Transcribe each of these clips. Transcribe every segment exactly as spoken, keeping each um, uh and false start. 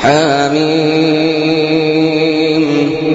حميم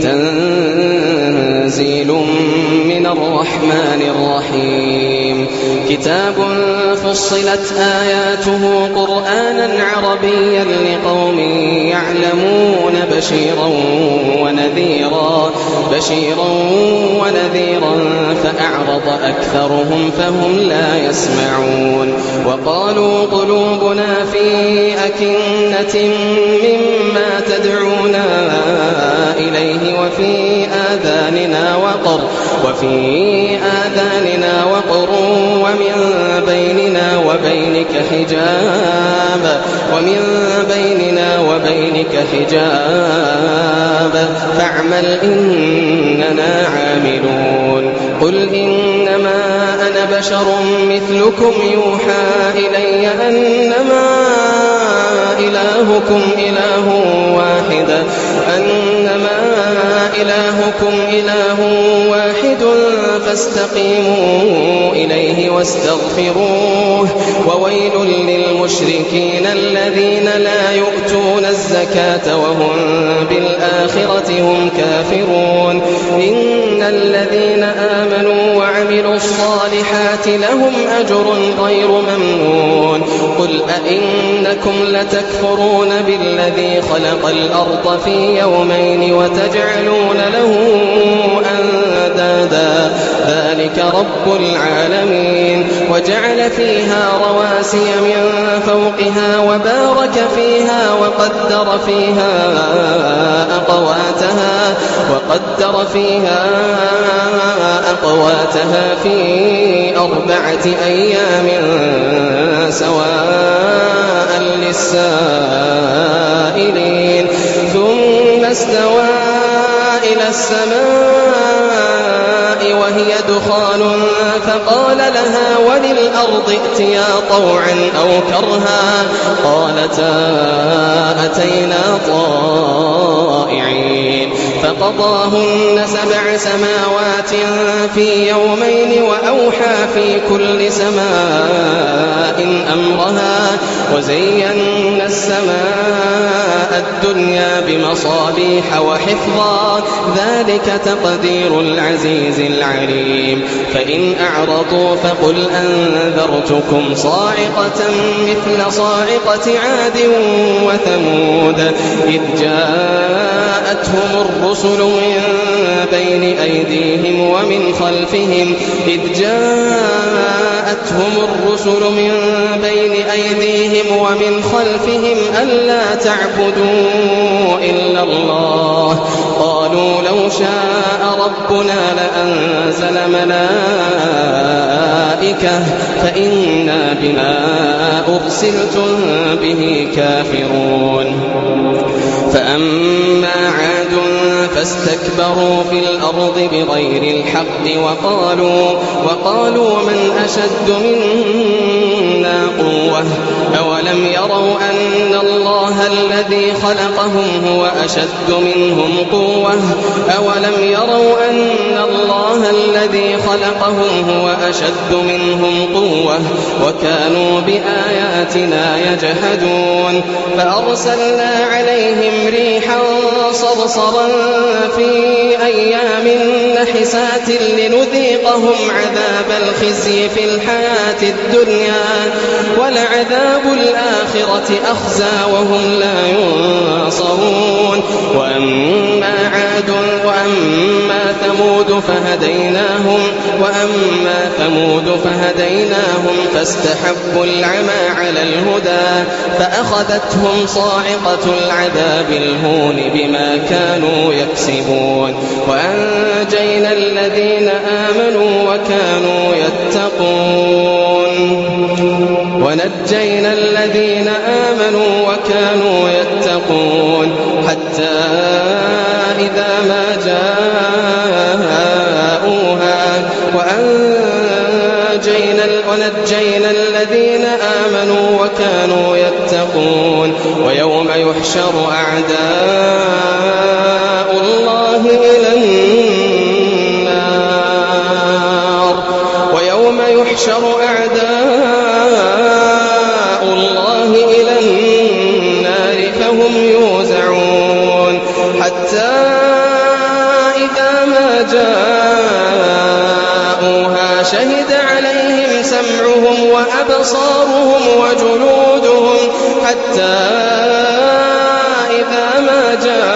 تنزيل من الرحمن الرحيم كتاب فصلت آياته قرآنا عربيا لقوم يعلمون بشيرا ونذيرا بشيرا ونذيرا فأعرض أكثرهم فهم لا يسمعون وقالوا قلوبنا في أكنة مما تدعونا إليه وفي آذاننا وقر وفي آذاننا وقر ومن بيننا وبينك حجاب ومن بيننا وبينك حجاب فاعمل إننا عاملون قل إنما أنا بشر مثلكم يوحى إلي أنما إلهكم إله واحد أنما إلهكم إله واحد فاستقيموا إليه واستغفروه وويل للمشركين الذين لا يؤتون الزكاة وهم بالآخرة هم كافرون إن الذين آمنوا وعملوا الصالحات لهم أجر غير ممنون قل أئنكم لتكفرون بالذي خلق الأرض في يومين وتجعلون له أندادا ذلك رب العالمين وجعل فيها رواسي من فوقها وبارك فيها وقدر فيها أقواتها وقدر فيها أقواتها في أربعة أيام سواء للسائلين ثم استوى إلى السماء وهي دخان فقال لها وللأرض ائتيا طوعا أو كرها قالتا أتينا طائعين فقضاهن سبع سماوات في يومين وأوحى في كل سماء أمرها وزينا السماء الدنيا بمصابيح وحفظا ذلك تقدير العزيز العليم فإن أعرضوا فقل أنذرتكم صاعقة مثل صاعقة عاد وثمود إذ جاءتهم الرسل من بين أيديهم ومن خلفهم إذ جاءتهم الرسل من بين أيديهم ومن خلفهم ألا تعبدوا إلا الله قالوا لو شاء ربنا لأنزل ملائكة فإنا بما أرسلتم به كافرون فأما عاد فاستكبروا في الأرض بغير الحق وقالوا, وقالوا من أشد منا قوة أولم يروا أن الله الذي خلقهم هو أشد منهم قوة أولم يروا أن الله الذي خلقهم هو أشد منهم قوة وكانوا بآياتنا يجحدون فأرسلنا عليهم ريحا صرصرا في أيام نحسات لنذيقهم عذاب الخزي في الحياة الدنيا ولعذاب الآخرة أخزى وهم لا ينصرون وأما عاد وأما ثمود فهديناهم وأما ثمود فهديناهم فاستحبوا العمى على الهدى فأخذتهم صاعقة العذاب الهون بما كانوا يكسبون وأنجينا الذين آمنوا وكانوا يتقون ونجينا الذين آمنوا وكانوا يتقون حتى إذا ما جاءوها وأنجينا ونجينا الذين آمنوا وكانوا يتقون ويوم يحشر أعداء الله إلى النار ويوم يحشر أعداء الله إلى النار فهم يوم يوزعون حتى إذا ما جاءوها شهد عليهم سمعهم وأبصارهم وجلودهم حتى إذا ما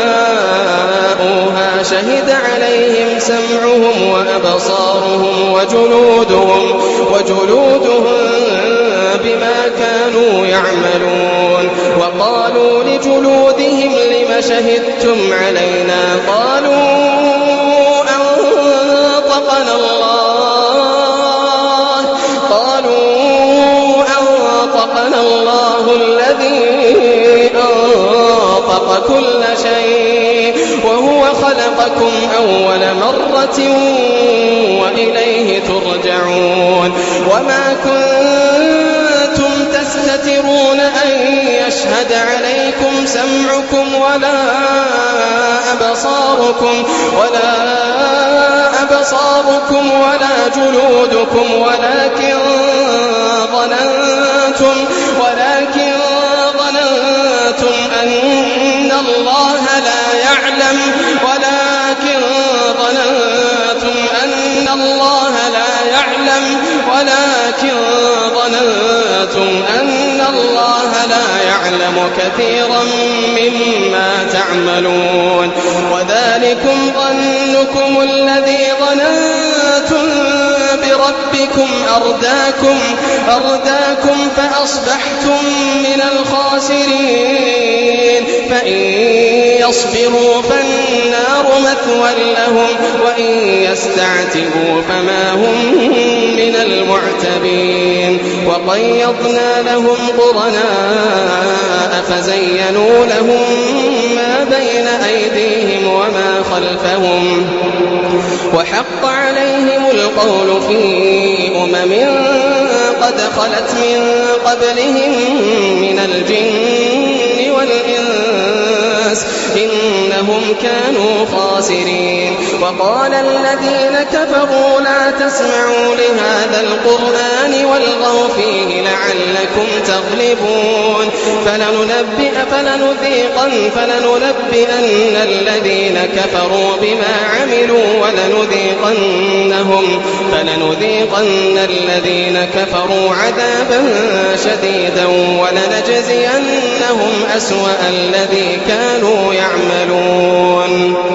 جاءوها شهد عليهم سمعهم وأبصارهم وجلودهم وجلودهم بما كانوا يعملون وقالوا لجلودهم لم شهدتم علينا قالوا أنطقنا الله قالوا أنطقنا الله الذي أنطق كل شيء وهو خلقكم أول مرة وإليه ترجعون وما كنتم تستترون أن يشهد عليكم سمعكم ولا أبصاركم ولا أبصاركم ولا جلودكم ولكن ظننتم ولكن ظننتم أن الله لا يعلم ولكن ظننتم أن الله لا يعلم ولكن ظننتم أن الله لا يعلم كثيرا مما تعملون وذلكم ظنكم الذي ظننتم بربكم أرداكم أرداكم فأصبحتم من الخاسرين فإن يصبروا فالنار مثوى لهم وإن يستعتبوا فما هم من المعتبين وقيضنا لهم قرناء فزينوا لهم ما بين أيديهم وما خلفهم وحق عليهم القول في أمم قد خلت من قبلهم من الجن والإنس إنهم كانوا خاسرين وقال الذين كفروا لا تسمعوا لهذا القرآن والغوا فيه لعلكم تغلبون فلننبئ فلنذيقن فلننبئن الذين كفروا بما عملوا ولنذيقنهم فلنذيقن الذين كفروا عذابا شديدا ولنجزينهم أسوأ الذي كانوا يعملون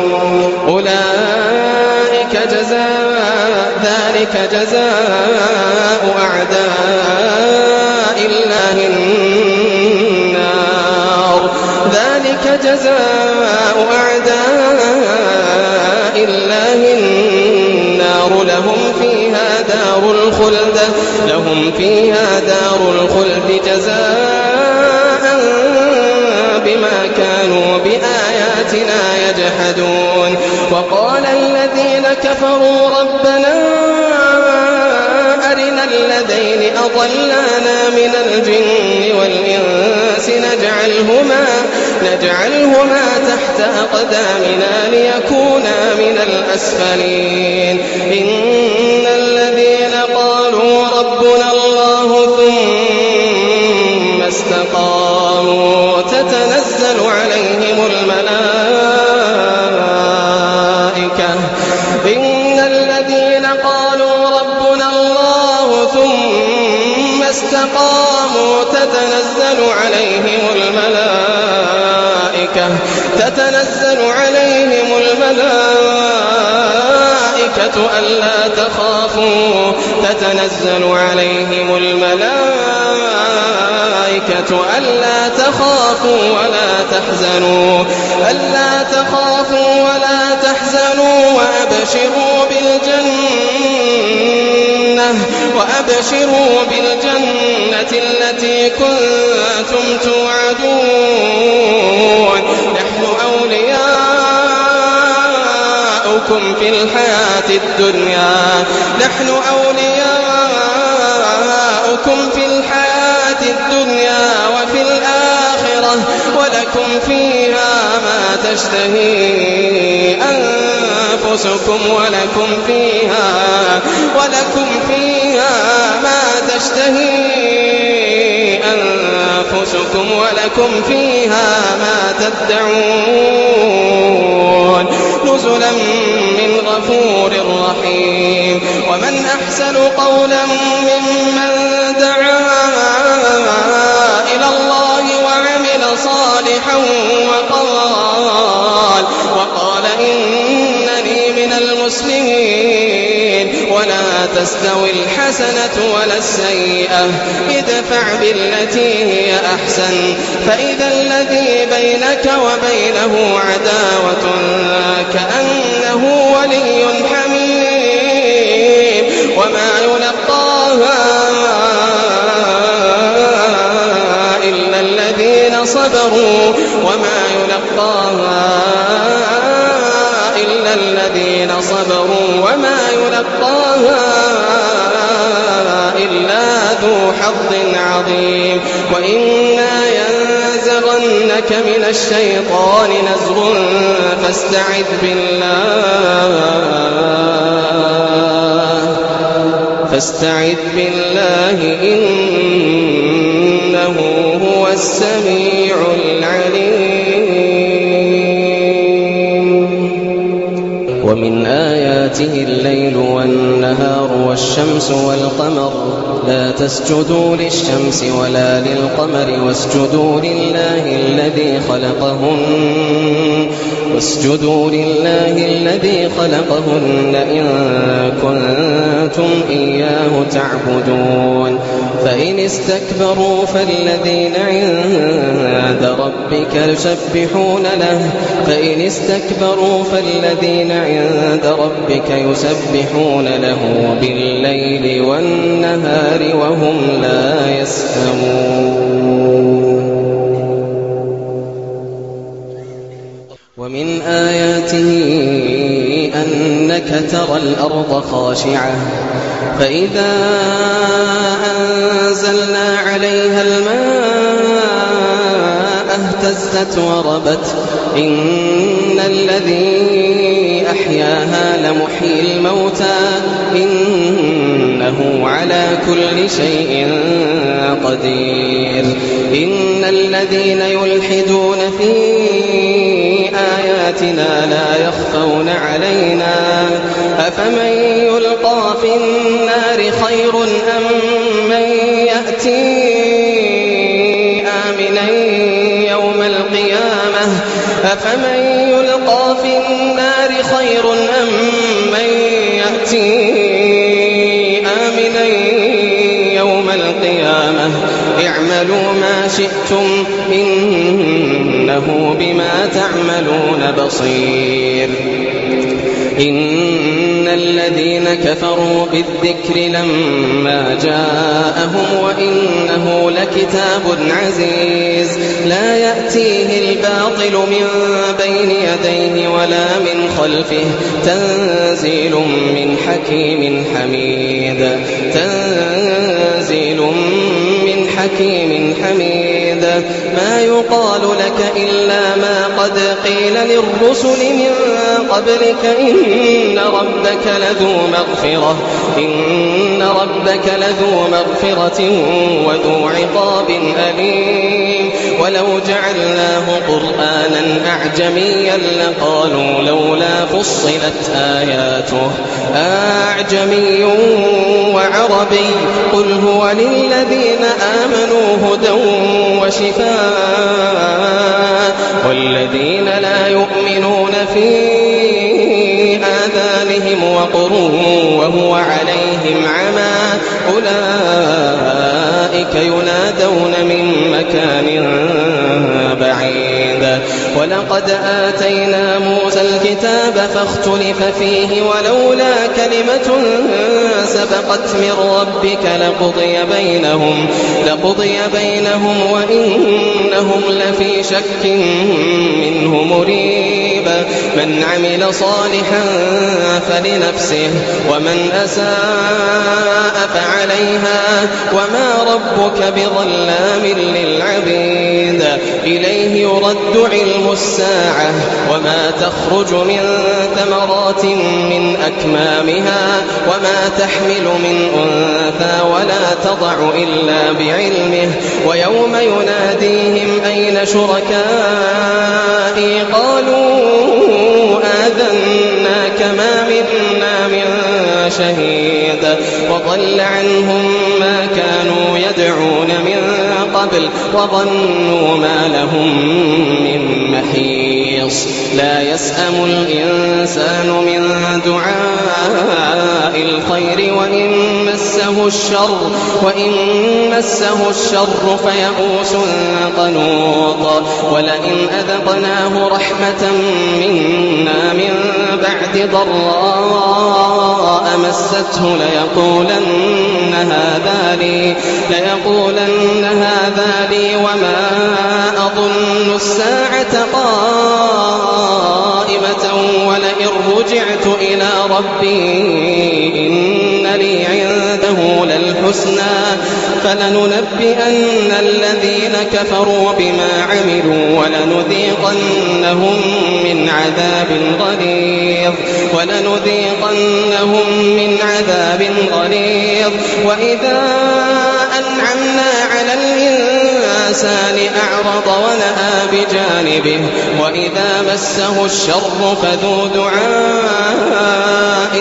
أولئك جزاء ذلك جزاء أعداء الله النار ذلك جزاء أعداء الله النار لهم فيها دار الخلد لهم فيها دار الخلد جزاء بما كانوا بآياتنا يجحدون وقال الذين كفروا ربنا أرنا الذين أضلانا من الجن والإنس نجعلهما نجعلهما تحت أقدامنا ليكونا من الأسفلين إن الذين قالوا ربنا الله ثم استقاموا تتنزل عليهم الملائكة إن الذين قالوا ربنا الله ثم استقاموا تتنزل عليهم الملائكة تتنزل عليهم الملائكة ألا تخافوا تتنزل عليهم الملائكة ألا تخافوا ولا تحزنوا ألا تخافوا ولا تحزنوا وأبشروا بالجنة وأبشروا بالجنة التي كنتم توعدون نحن أولياؤكم في الحياة الدنيا نحن أولياؤكم في الحياة الدنيا وفي الآخرة ولكم فيها ما تشتهي أنفسكم ولكم فيها ولكم فيها ما تشتهي أنفسكم ولكم فيها ما تدعون نزلا من غفور رحيم. ومن أحسن قولا ممن دعا إلى الله وعمل صالحا وقال, وقال إنني من المسلمين. ولا تستوي الحسنة ولا السيئة ادفع بالتي هي أحسن فإذا الذي بينك وبينه عداوة كأنه ولي حميم. وما يلقاها إلا الذين صبروا وما يلقاها إلا الذين صبروا وما يلقاها إلا ذو حظ عظيم. وإما ينزغنك من الشيطان نزغ فاستعذ بالله فاستعذ بالله إنه هو السميع العليم. ومن آياته الليل والنهار والشمس والقمر لا تسجدوا للشمس ولا للقمر واسجدوا لله الذي خلقهن واسجدوا لله الذي خلقهن إن كنتم إياه تعبدون. فإن استكبروا فالذين عند ربك يسبحون له فإن استكبروا فالذين عند ربك يسبحون له بالليل والنهار وهم لا يسأمون. ومن آياته أنك ترى الأرض خاشعة فإذا أنزلنا عليها الماء اهتزت وربت إن الذي أحياها لمحيي الموتى إنه على كل شيء قدير. إن الذين يلحدون في آياتنا لا يخفون علينا أفمن يلقى في النار خير أم من يأتي آمنا يوم القيامة أفمن يلقى في النار خير أم من يأتي آمنا يوم القيامة اعملوا ما شئتم إنه بما تعملون بصير. إن الذين كفروا بالذكر لما جاءهم وإنه لكتاب عزيز لا يأتيه الباطل من بين يديه ولا من خلفه تنزيل من حكيم حميد تنزيل من حكيم حميد. ما يقال لك إلا ما قد قيل للرسل من قبلك إن ربك لذو مغفرة إن ربك لذو مغفرة وذو عقاب أليم. ولو جعلناه قرآنا أعجميا لقالوا لولا فصلت آياته أعجمي وعربي قل هو للذين آمنوا هدى وشفاء والذين لا يؤمنون في آذانهم وقر وهو عليهم عمى أولئك ينادون من مكان بعيد. ولقد آتينا موسى الكتاب فاختلف فيه ولولا كلمة سبقت من ربك لقضي بينهم لقضي بينهم وإنهم لفي شك منه مريب. من عمل صالحا فلنفسه ومن أساء فعليها وما ربك بظلام للعبيد إليه يرد علم الساعة وما تخرج من ثمرات من أكمامها وما تحمل من أنثى ولا تضع إلا بعلمه ويوم يناديهم أين شركائي قالوا آذناك ما منا من شهيد وضل عنهم ما كانوا يدعون من قبل وظنوا ما لهم من محيص لا يسأم الإنسان من دعاء الخير وإن مسه الشر وإن مسه الشر فيئوس قنوط ولئن أذقناه رحمة منا من بعد ضراء مسته ليقولن هذا لي ليقولن هذا لي وما أظن الساعة قائمة ولئن رجعت إلى ربي إن لي عنده للحسنى فلننبئن الذين كفروا بما عملوا ولنذيقنهم من عذاب غليظ ولنذيقنهم من عذاب غليظ وإذا أنعمنا على الإنسان أعرض ونأى بجانبه وإذا مسه الشر فذو دعاء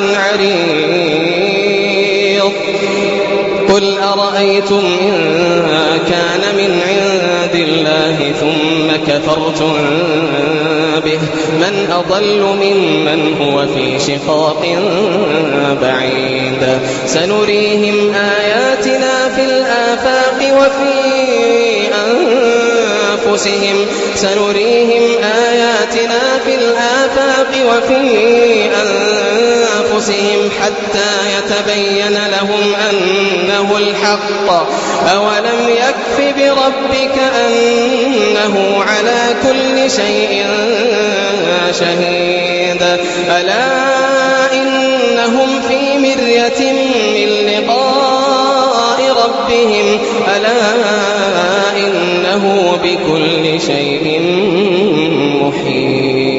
عريض قل أرأيتم إن كان من عند الله ثم كفرتم به من أضل ممن هو في شقاق بعيد سنريهم آياتنا في الآفاق وفي أنفسهم سنريهم آياتنا في الآفاق وفي أنفسهم حتى يتبين لهم أنه الحق أولم يكف بربك أنه على كل شيء شهيد ألا إنهم في مرية من لقاء ربهم ألا إنه بكل شيء محيط